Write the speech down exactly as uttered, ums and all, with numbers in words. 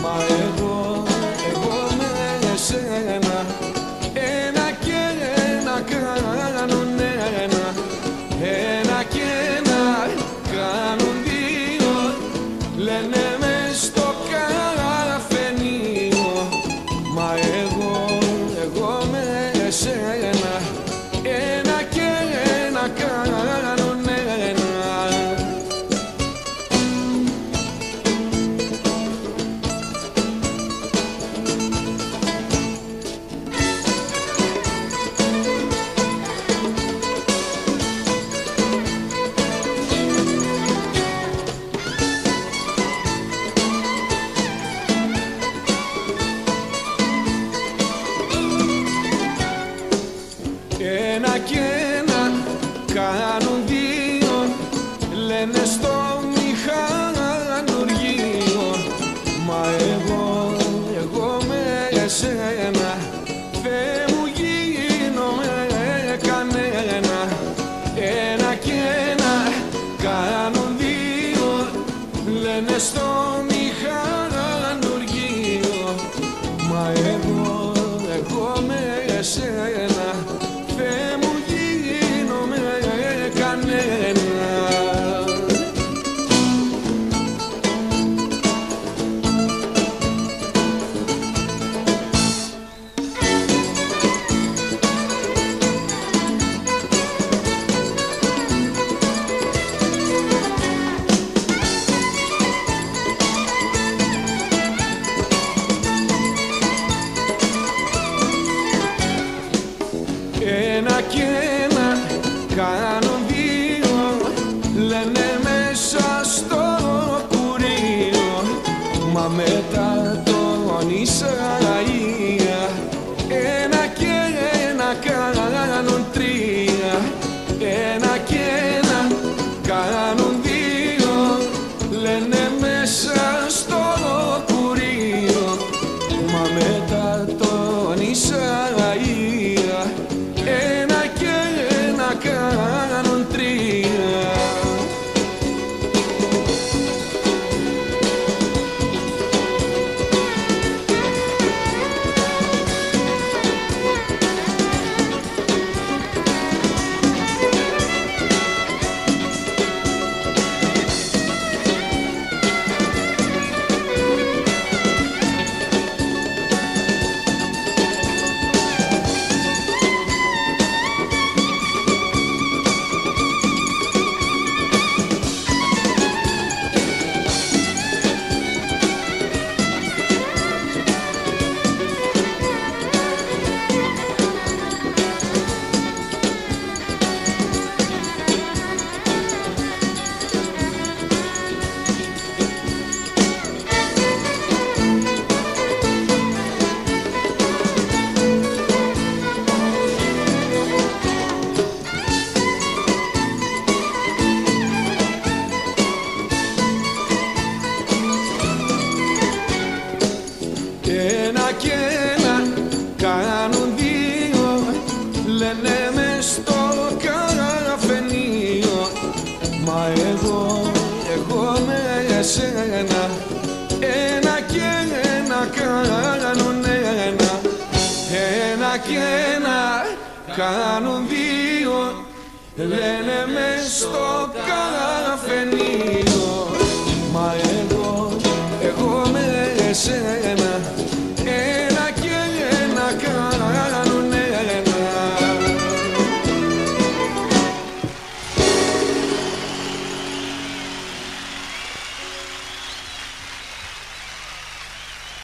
Μα εγώ, εγώ με εσένα, ένα και ένα κάνουν ένα, ένα και ένα κάνουν δύο, λένε μες στο καφενείο. Μα εγώ, εγώ με εσένα, ένα και ένα κάνουν ένα. Ένα και ένα κάνουν δύο, λένε στο μηχανουργείο. Μα εγώ, εγώ με εσένα, Θεέ μου γίνομαι κανένα. Ένα και ένα κάνουν δύο, λένε στο μηχανουργείο. Μα εγώ, εγώ με εσένα, Θεέ μου γίνομαι κανένα. Ένα και ένα κάνουν δύο, λένε μέσα στο κουρίο. Μα μετά τον Ισαΐα, ένα και ένα κάνουν τρία. Ένα και ένα κάνουν δύο, λένε μέσα στο κουρίο. Μα μετά τον Ισαΐα, ένα και ένα κάνουν τρία. Ένα και ένα κάνουν δύο, λένε μες στο καφενείο. Μα εγώ, εγώ με εσένα, ένα και ένα κάνουν ένα, ένα και ένα κάνουν δύο, λένε μες στο καφενείο. Μα εγώ, εγώ με εσένα,